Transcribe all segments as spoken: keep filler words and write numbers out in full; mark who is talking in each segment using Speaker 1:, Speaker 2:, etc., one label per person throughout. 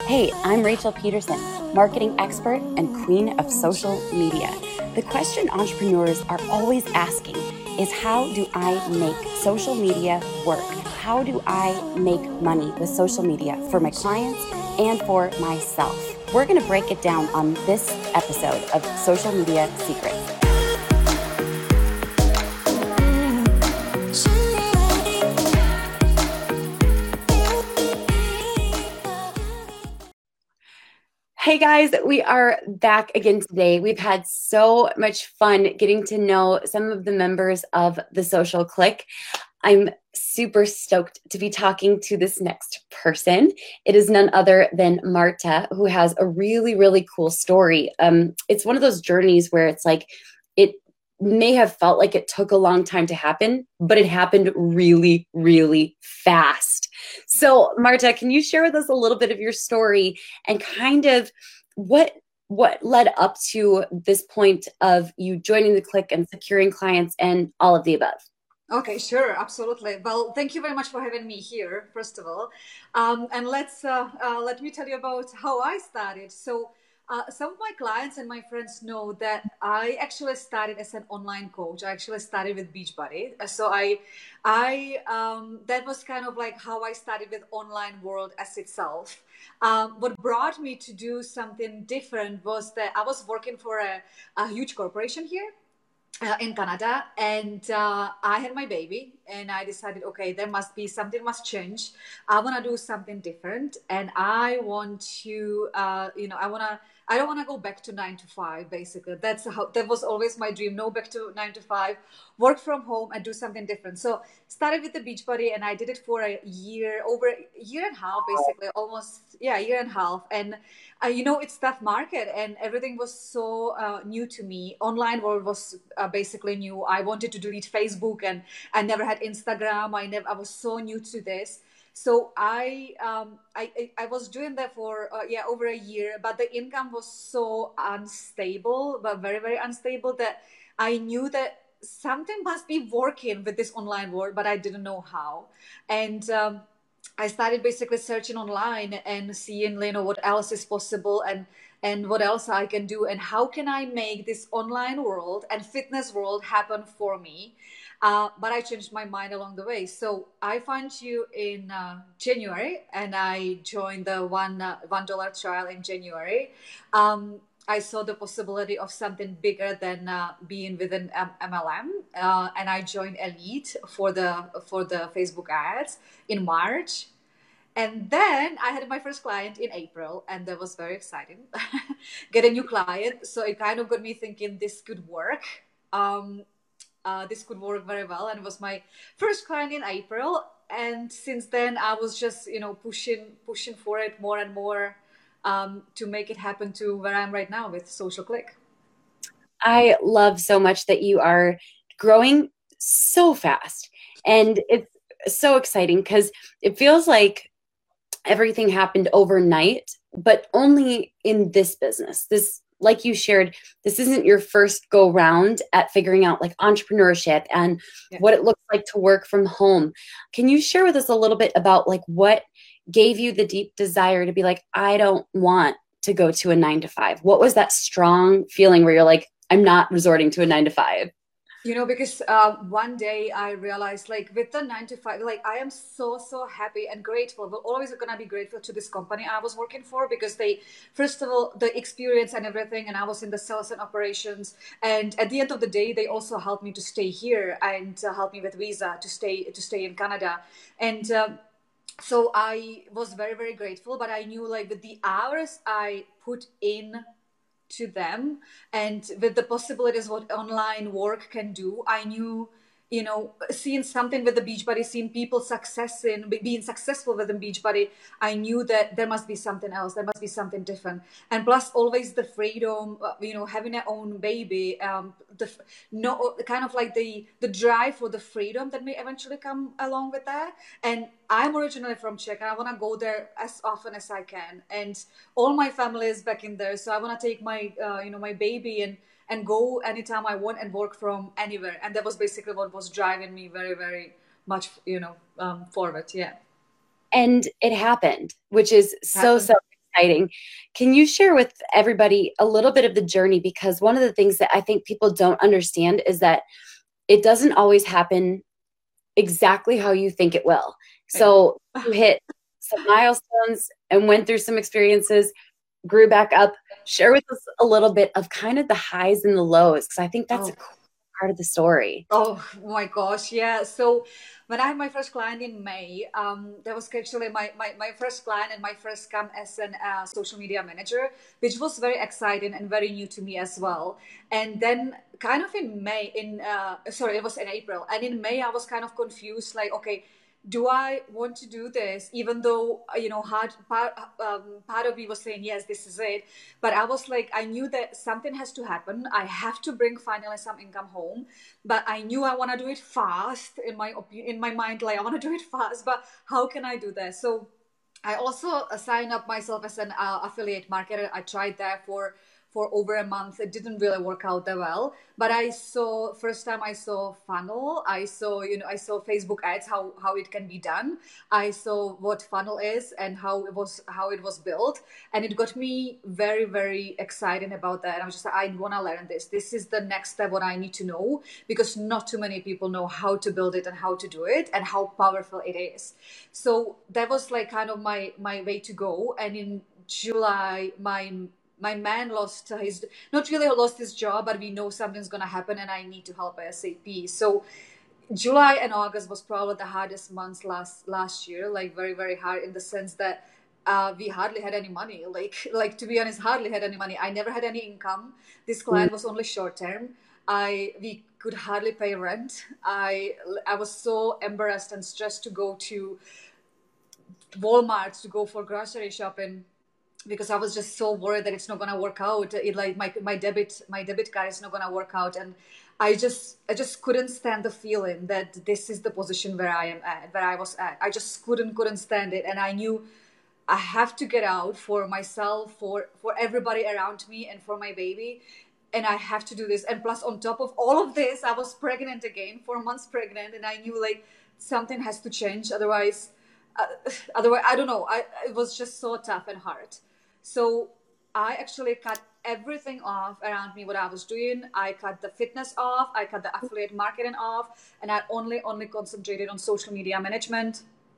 Speaker 1: Hey, I'm Rachel Peterson, marketing expert and queen of social media. The question entrepreneurs are always asking is how do I make social media work? How do I make money with social media for my clients and for myself? We're going to break it down on this episode of Social Media Secrets. Hey guys, we are back again today. We've had so much fun getting to know some of the members of the Social Clique. I'm super stoked to be talking to this next person. It is none other than Marta, who has a really, really cool story. Um, it's one of those journeys where it's like, it may have felt like it took a long time to happen, but it happened really, really fast. So, Marta, can you share with us a little bit of your story and kind of what what led up to this point of you joining the clique and securing clients and all of the above?
Speaker 2: Okay, sure, absolutely. Well, thank you very much for having me here, first of all. Um, and let's uh, uh, let me tell you about how I started. So, uh, some of my clients and my friends know that I actually started as an online coach. I actually started with Beachbody. Uh, So I, I um, that was kind of like how I started with online world as itself. Um, what brought me to do something different was that I was working for a, a huge corporation here uh, in Canada, and uh, I had my baby, and I decided, okay, there must be something must change. I want to do something different, and I want to, uh, you know, I want to. I don't want to go back to nine to five. Basically, that's how that was always my dream. No, back to nine to five. Work from home and do something different. So started with the Beachbody, and I did it for a year, over a year and a half, basically, almost yeah, a year and a half, and uh, you know, it's tough market and everything was so uh, new to me. Online world was uh, basically new. I wanted to delete Facebook, and I never had Instagram. I never, I was so new to this. So I, um, I, I I was doing that for uh, yeah over a year, but the income was so unstable, but very very unstable that I knew that something must be working with this online world, but I didn't know how. And um, I started basically searching online and seeing, you know, what else is possible, and and what else I can do, and how can I make this online world and fitness world happen for me. Uh, but I changed my mind along the way. So I found you in uh, January, and I joined the one uh, one dollar trial in January. Um, I saw the possibility of something bigger than uh, being within M- MLM, uh, and I joined Elite for the for the Facebook ads in March. And then I had my first client in April, and that was very exciting. Get a new client. So it kind of got me thinking this could work. Um, uh, this could work very well. And it was my first client in April. And since then, I was just, you know, pushing, pushing for it more and more um, to make it happen to where I'm right now with Social Click.
Speaker 1: I love so much that you are growing so fast. And it's so exciting because it feels like everything happened overnight, but only in this business. This, like you shared, this isn't your first go round at figuring out like entrepreneurship and
Speaker 2: Yeah.
Speaker 1: what it looks like to work from home. Can you share with us a little bit about like what gave you the deep desire to be like, I don't want to go to a nine to five? What was that strong feeling where you're like, I'm not resorting to a nine to five?
Speaker 2: You know, because uh, one day I realized, like, with the nine to five, like, I am so, so happy and grateful. But always gonna be grateful to this company I was working for, because they, first of all, the experience and everything, and I was in the sales and operations. And at the end of the day, they also helped me to stay here and uh, help me with visa to stay to stay in Canada. And um, so I was very, very grateful. But I knew, like, with the hours I put in to them, and with the possibilities what online work can do, I knew, you know, seeing something with the Beachbody, seeing people success in being successful with the Beachbody, I knew that there must be something else, there must be something different. And plus always the freedom, uh, you know, having our own baby, um the no kind of like the the drive for the freedom that may eventually come along with that. And I'm originally from Czech, and I want to go there as often as I can. And all my family is back in there, so I want to take my uh, you know, my baby, and and go anytime I want and work from anywhere. And that was basically what was driving me very, very much, you know, um, forward. Yeah,
Speaker 1: And it happened, which is so, so
Speaker 2: happened.
Speaker 1: exciting. Can you share with everybody a little bit of the journey? Because one of the things that I think people don't understand is that it doesn't always happen exactly how you think it will. So you hit some milestones and went through some experiences, grew back up. Share with us a little bit of kind of the highs and the lows, because I think that's
Speaker 2: Oh.
Speaker 1: a cool part of the story.
Speaker 2: Oh my gosh, yeah. So when I had my first client in May, um, that was actually my, my, my first client and my first come as an uh, social media manager, which was very exciting and very new to me as well. And then kind of in May, in uh, sorry, it was in April. And in May, I was kind of confused, like, okay, do I want to do this? Even though, you know, hard, part, um, part of me was saying, yes, this is it. But I was like, I knew that something has to happen. I have to bring finally some income home. But I knew I want to do it fast in my, in my mind, like I want to do it fast, but how can I do that? So I also signed up myself as an uh, affiliate marketer. I tried that for for over a month. It didn't really work out that well, but I saw first time I saw funnel. I saw, you know, I saw Facebook ads, how how it can be done. I saw what funnel is and how it was how it was built, and it got me very very excited about that. And I was just like, I want to learn this. This is the next step what I need to know, because not too many people know how to build it and how to do it and how powerful it is. So that was like kind of my my way to go. And in July, my my man lost his, not really lost his job, but we know something's going to happen and I need to help ASAP. So July and August was probably the hardest months last last year, like very, very hard in the sense that uh, we hardly had any money. Like, like to be honest, hardly had any money. I never had any income. This client was only short term. I we could hardly pay rent. I I was so embarrassed and stressed to go to Walmart to go for grocery shopping, because I was just so worried that it's not gonna work out. It like my my debit my debit card is not gonna work out, and I just I just couldn't stand the feeling that this is the position where I am at, where I was at. I just couldn't couldn't stand it, and I knew I have to get out for myself, for for everybody around me, and for my baby, and I have to do this. And plus, on top of all of this, I was pregnant again, four months pregnant, and I knew like something has to change, otherwise. Uh, otherwise, I don't know. I it was just so tough and hard. So I actually cut everything off around me, what I was doing. I cut the fitness off, I cut the affiliate marketing off, and I only, only concentrated on social media management.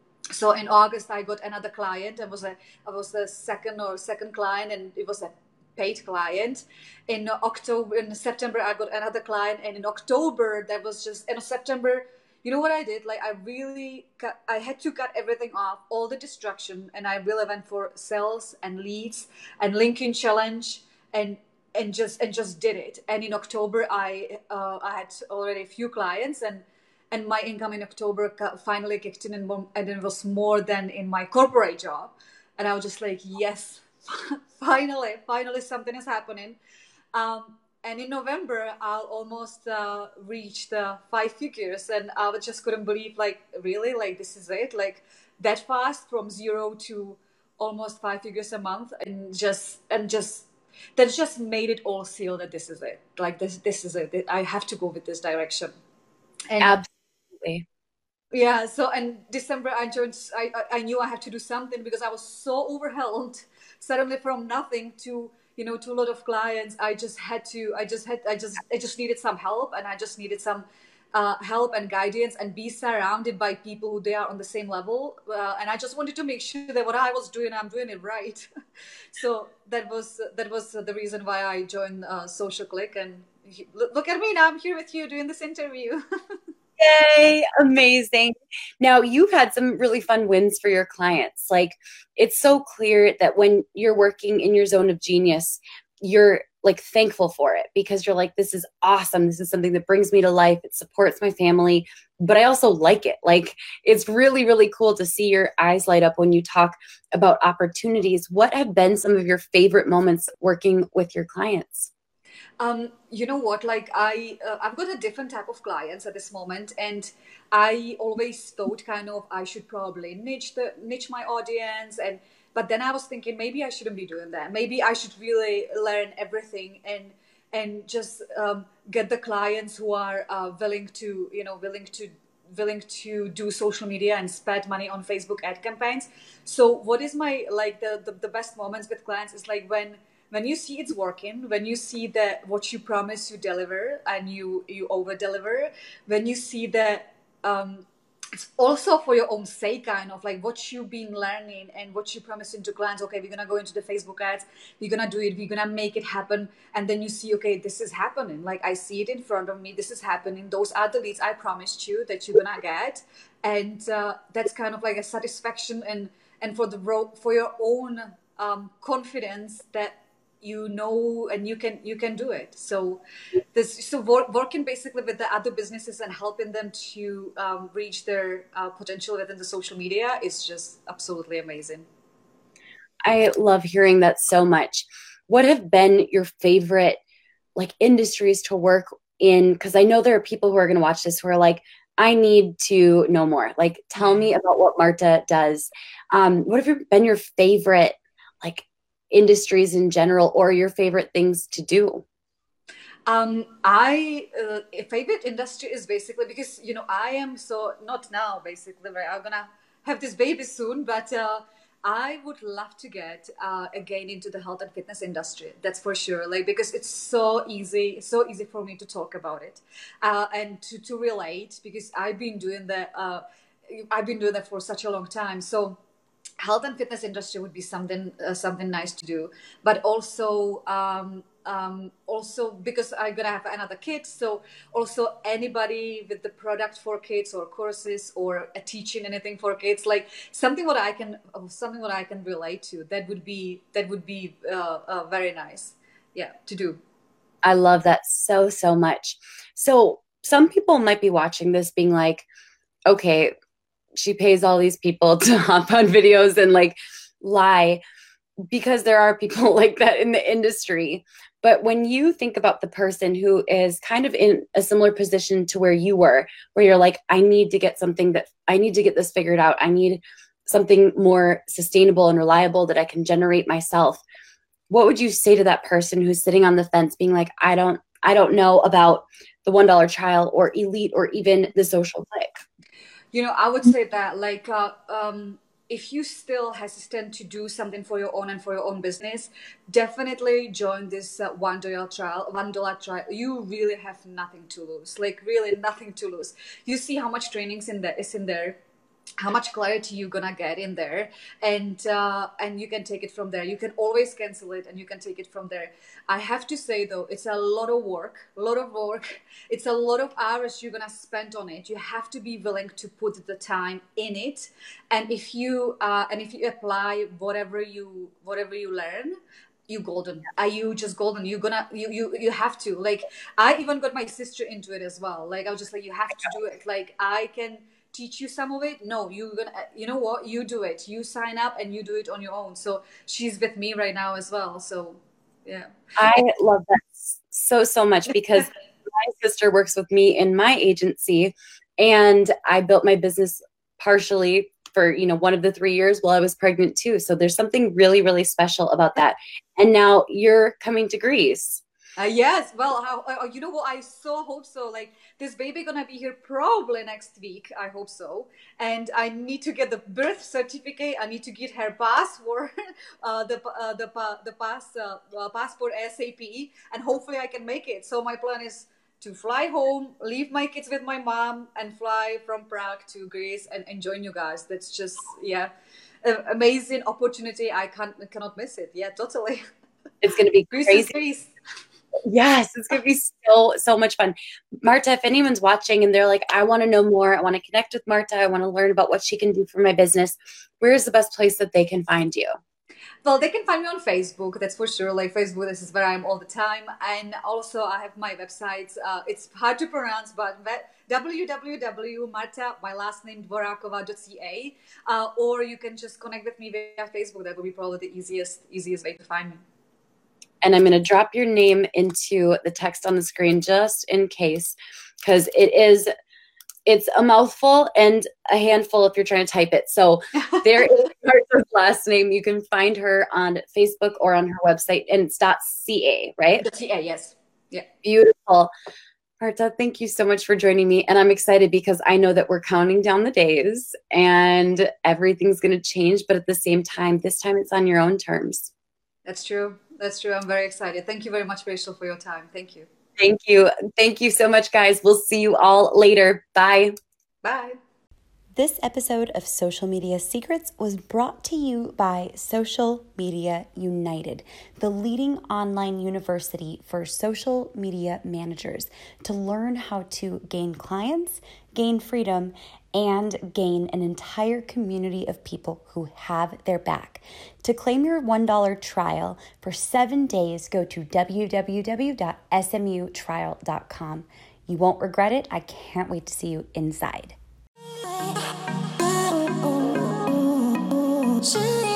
Speaker 2: So in August, I got another client. It was a, I was the second or second client, and it was a paid client. In October, in September, I got another client, and in October, that was just in September. You know what I did? Like I really cut, I had to cut everything off, all the distraction, and I really went for sales and leads and LinkedIn challenge, and and just and just did it. And in October, I uh, I had already a few clients, and and my income in October finally kicked in, and, and it was more than in my corporate job. And I was just like, yes, finally, finally something is happening. Um, and in November, I'll almost uh, reach the five figures, and I just couldn't believe, like, really, like this is it, like that fast from zero to almost five figures a month, and just and just that just made it all seal that this is it, like this this is it. I have to go with this direction. And
Speaker 1: Absolutely.
Speaker 2: yeah, so in December I joined. I I knew I had to do something, because I was so overwhelmed suddenly from nothing to, you know, to a lot of clients. I just had to. I just had. I just. I just needed some help, and I just needed some uh, help and guidance, and be surrounded by people who they are on the same level. Uh, and I just wanted to make sure that what I was doing, I'm doing it right. So that was that was the reason why I joined uh, Social Click. And look at me now. I'm here with you doing this interview.
Speaker 1: Yay, amazing. Now, you've had some really fun wins for your clients. Like, it's so clear that when you're working in your zone of genius, you're like thankful for it, because you're like, this is awesome. This is something that brings me to life. It supports my family, but I also like it. Like, it's really, really cool to see your eyes light up when you talk about opportunities. What have been some of your favorite moments working with your clients?
Speaker 2: Um, you know what? Like I, uh, I've got a different type of clients at this moment, and I always thought kind of I should probably niche the niche my audience, and but then I was thinking maybe I shouldn't be doing that. Maybe I should really learn everything, and and just um, get the clients who are uh, willing to, you know, willing to willing to do social media and spend money on Facebook ad campaigns. So what is my, like the, the, the best moments with clients is like when, when you see it's working, when you see that what you promise you deliver and you, you over deliver, when you see that, um, it's also for your own sake, kind of like what you've been learning and what you promising to clients. Okay, we're going to go into the Facebook ads. We're going to do it. We're going to make it happen. And then you see, okay, this is happening. Like I see it in front of me. This is happening. Those are the leads I promised you that you're going to get. And uh, that's kind of like a satisfaction and, and for the for your own um, confidence that you know and you can you can do it. So this so work, working basically with the other businesses and helping them to um, reach their uh, potential within the social media is just absolutely amazing.
Speaker 1: I love hearing that so much. What have been your favorite like industries to work in? Because I know there are people who are going to watch this who are like, I need to know more. Like, tell me about what Marta does. Um, what have been your favorite like industries in general, or your favorite things to do?
Speaker 2: Um, I uh, a favorite industry is basically because you know I am so not now basically right. I'm gonna have this baby soon, but uh, I would love to get uh, again into the health and fitness industry. That's for sure. Like because it's so easy, it's so easy for me to talk about it uh, and to to relate because I've been doing that. Uh, I've been doing that for such a long time. So health and fitness industry would be something uh, something nice to do, but also um, um, also because I'm gonna have another kid, so also anybody with the product for kids or courses or uh, teaching anything for kids, like something what I can something what I can relate to. That would be that would be uh, uh, very nice, yeah, to do.
Speaker 1: I love that so, so much. So some people might be watching this being like, okay, she pays all these people to hop on videos and like lie, because there are people like that in the industry. But when you think about the person who is kind of in a similar position to where you were, where you're like, I need to get something that I need to get this figured out. I need something more sustainable and reliable that I can generate myself. What would you say to that person who's sitting on the fence being like, I don't, I don't know about the one dollar trial or Elite or even the Social Click?
Speaker 2: You know, I would say that like uh, um, if you still hesitant to do something for your own and for your own business, definitely join this uh, one dollar trial. One dollar trial. You really have nothing to lose. Like really nothing to lose. You see how much trainings in there is in there, how much clarity you're gonna get in there, and uh, and you can take it from there. You can always cancel it and you can take it from there. I have to say though, it's a lot of work, a lot of work. It's a lot of hours you're gonna spend on it. You have to be willing to put the time in it, and if you uh, and if you apply whatever you whatever you learn, you golden. Are you just golden? You're gonna you you you have to. Like I even got my sister into it as well. Like I was just like, you have to do it. Like I can teach you some of it. No, you're gonna you know what, you do it, you sign up and you do it on your own. So she's with me right now as well. So yeah,
Speaker 1: I love that so, so much because my sister works with me in my agency, and I built my business partially for, you know, one of the three years while I was pregnant too. So there's something really, really special about that. And now you're coming to Greece.
Speaker 2: uh, yes, well how, uh, you know what, I so hope so. Like this baby gonna be here probably next week, I hope so. And I need to get the birth certificate, I need to get her passport, uh, the uh, the the pass uh, uh, passport ASAP, and hopefully I can make it. So my plan is to fly home, leave my kids with my mom, and fly from Prague to Greece and, and join you guys. That's just, yeah, a- amazing opportunity. I can't cannot miss it. Yeah, totally.
Speaker 1: It's going to be
Speaker 2: Greece is
Speaker 1: crazy.
Speaker 2: Greece.
Speaker 1: Yes, it's going to be so, so much fun. Marta, if anyone's watching and they're like, I want to know more, I want to connect with Marta, I want to learn about what she can do for my business, where's the best place that they can find you?
Speaker 2: Well, they can find me on Facebook, that's for sure. Like Facebook, this is where I'm all the time. And also I have my websites. Uh, it's hard to pronounce, but w w w dot marta, my last name, dvorakova dot c a. Uh, or you can just connect with me via Facebook. That would be probably the easiest, easiest way to find me.
Speaker 1: And I'm going to drop your name into the text on the screen just in case, because it is, it's a mouthful and a handful if you're trying to type it. So there is Marta's last name. You can find her on Facebook or on her website, and it's .ca, right?
Speaker 2: .ca, yes. Yeah.
Speaker 1: Beautiful. Marta, thank you so much for joining me. And I'm excited because I know that we're counting down the days and everything's going to change. But at the same time, this time it's on your own terms.
Speaker 2: That's true. That's true. I'm very excited. Thank you very much, Rachel, for your time. Thank you.
Speaker 1: Thank you. Thank you so much, guys. We'll see you all later. Bye.
Speaker 2: Bye.
Speaker 3: This episode of Social Media Secrets was brought to you by Social Media United, the leading online university for social media managers to learn how to gain clients, gain freedom, and gain an entire community of people who have their back. To claim your one dollar trial for seven days, go to w w w dot s m u trial dot com. You won't regret it. I can't wait to see you inside. 是